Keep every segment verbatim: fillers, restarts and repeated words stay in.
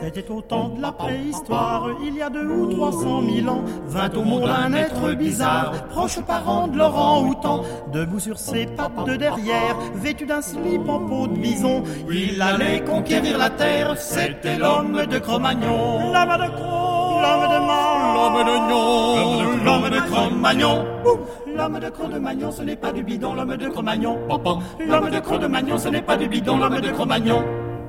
C'était au temps de la préhistoire, il y a deux ou trois cent mille ans, vint au monde un être bizarre, proche parent de l'orang-outan. Debout sur ses pattes de derrière, vêtu d'un slip en peau de bison, il allait conquérir la terre, c'était l'homme de Cro-Magnon. L'homme de Cro, l'homme de Man, l'homme de Gnon, l'homme de Cro-Magnon. L'homme de Cro-Magnon, ce n'est pas du bidon, l'homme de Cro-Magnon. L'homme de Cro-Magnon, ce n'est pas du bidon, l'homme de Cro-Magnon.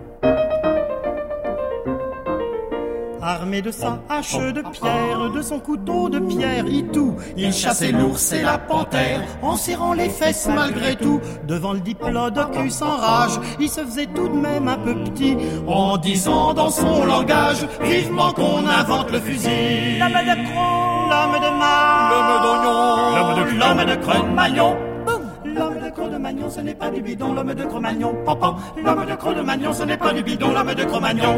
Armé de sa hache de pierre, de son couteau de pierre itou, il chassait l'ours et la panthère, en serrant les fesses malgré tout. Devant le diplodocus en rage, il se faisait tout de même un peu petit, en disant dans son langage, vivement qu'on invente le fusil. L'homme de Cro, l'homme de Man, l'homme d'Oignon, l'homme de Cro-Magnon. L'homme de Cro-Magnon, ce n'est pas du bidon, l'homme de Cro-Magnon. L'homme de Cro-Magnon, ce n'est pas du bidon, l'homme de Cro-Magnon.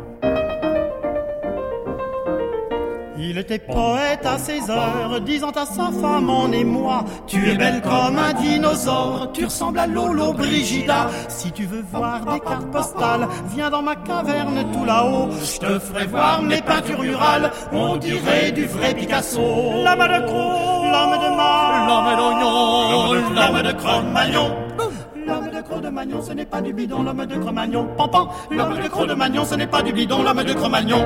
Il était poète à ses heures, disant à sa femme en émoi, tu es belle comme un dinosaure, tu ressembles à Lolo Brigida. Si tu veux voir des cartes postales, viens dans ma caverne tout là-haut, je te ferai voir mes peintures murales, on dirait du vrai Picasso. L'homme de Cro, l'homme de Man, l'homme d'Oignon, l'homme de Cro-Magnon. L'homme de Cro-Magnon, ce n'est pas du bidon, l'homme de Cro-Magnon. Pampan, l'homme de Cro-Magnon, ce n'est pas du bidon, l'homme de Cro-Magnon.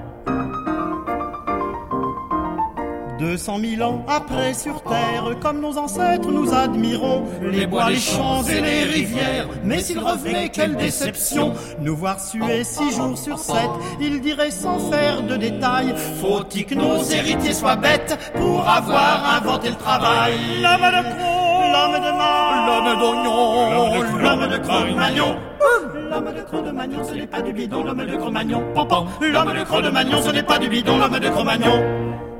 Deux cent mille ans après sur terre, comme nos ancêtres nous admirons les bois, les champs et les rivières. Mais s'il revenait, quelle déception, nous voir suer six jours sur sept, il dirait sans faire de détails, faut-il que nos héritiers soient bêtes pour avoir inventé le travail. L'homme de Cro, l'homme de Man, l'homme d'Oignon, l'homme de Cro-Magnon. L'homme de Cro-Magnon, ce n'est pas du bidon, l'homme de Cro-Magnon. L'homme de Cro-Magnon, ce n'est pas du bidon, l'homme de Cro-Magnon.